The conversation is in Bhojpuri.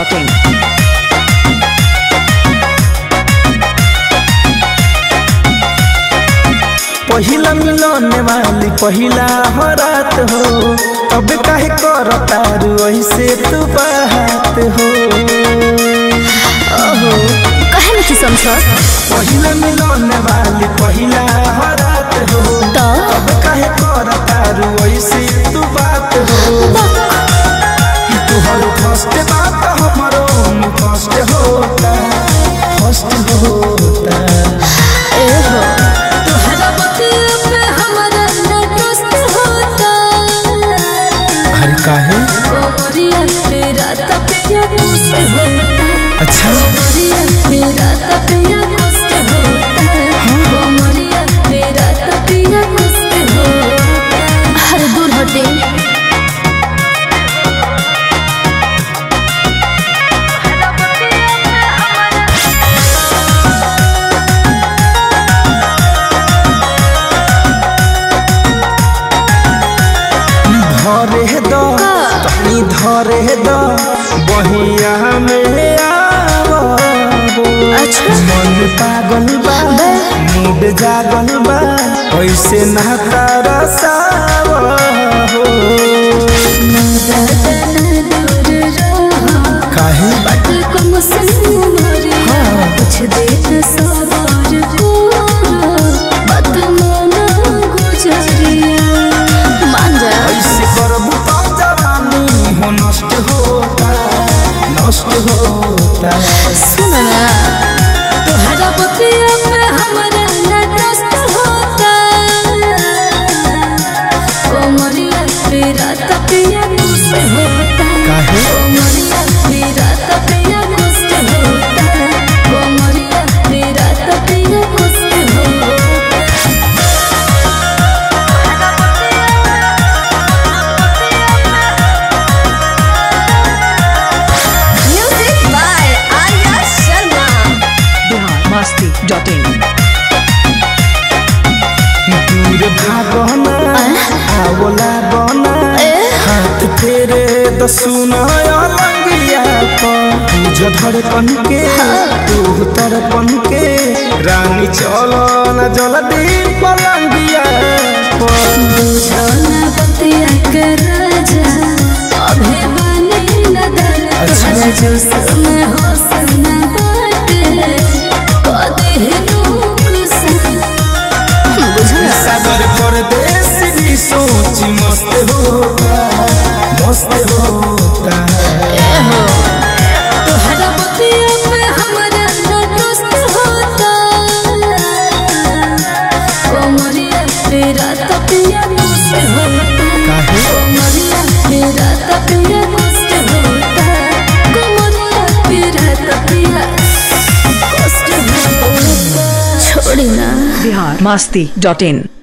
masti.in. पहिला मिलने वाली पहिला हो रात हो, अब काहे करता रू ऐसे तू बात हो। ओहो कहे नहीं समझ। पहिला मिलने वाली पहिला हो रात हो, तो अब काहे करता रू ऐसे तू बात हो। कि तुहर फर्स्ट बात हमरो फर्स्ट होता, फर्स्ट होता। काहे? अच्छा अरे दूर हटे। धरे दो तनी धरे दो बहिया में आवो। अच्छा मन पागल बा मूड जागल बा, ऐसे ना तरसावो हो। काहे? कुछ देर सवार को बात माना गुजरिया मान जा। ऐसे करबू तो जवानी हो नष्ट होता, नष्ट होता। सुन ना तोहरा बतिया पे हमरा नष्ट होता। ओ मरिया तेरा तपिया खुश होता। काहे? ओ मरिया तेरा तपिया खुश होता। ओ मरिया तेरा तपिया खुश होता। Music by Arya Sharma. masti.in. दूर भागना आवला बना, हाथ फेरे तो सुना लंगिया तुझ धड़कन के तू तड़पन के, रानी चलो न जल्दी पलंगिया बुझना बतिया के राजा अभे बने न दल। तुझे जो समय हो सना बाटे कदे है नुकसान। बुझना सागर परदेसी सोची मस्त होता, मस्त होता। तोहरा बतिया पे हमरा नष्ट होता। ओ मरिया तेरा तपिया खुश होता। काहे? ओ मरिया तेरा तपिया खुश होता। ओ मरिया तेरा तपिया कष्ट होता। छोड़ी ना masti.in.